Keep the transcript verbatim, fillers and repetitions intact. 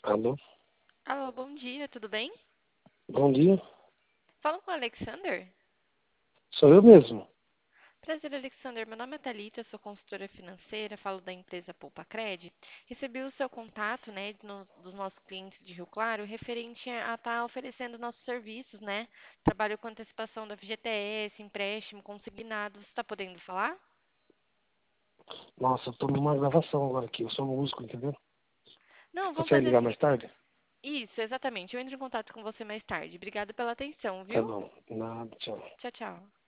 Alô? Alô, bom dia, tudo bem? Bom dia. Fala com o Alexander. Sou eu mesmo. Prazer, Alexander. Meu nome é Thalita, eu sou consultora financeira, falo da empresa Poupa Cred. Recebi o seu contato, né, no- dos nossos clientes de Rio Claro, referente a estar oferecendo nossos serviços, né? Trabalho com antecipação da F G T S, empréstimo, consignado. Você está podendo falar? Nossa, eu tô numa gravação agora aqui. Eu sou músico, entendeu? Não, vamos Consegue fazer ligar assim. mais tarde? Isso, exatamente. Eu entro em contato com você mais tarde. Obrigada pela atenção, Tá viu? bom. Nada, tchau. Tchau, tchau.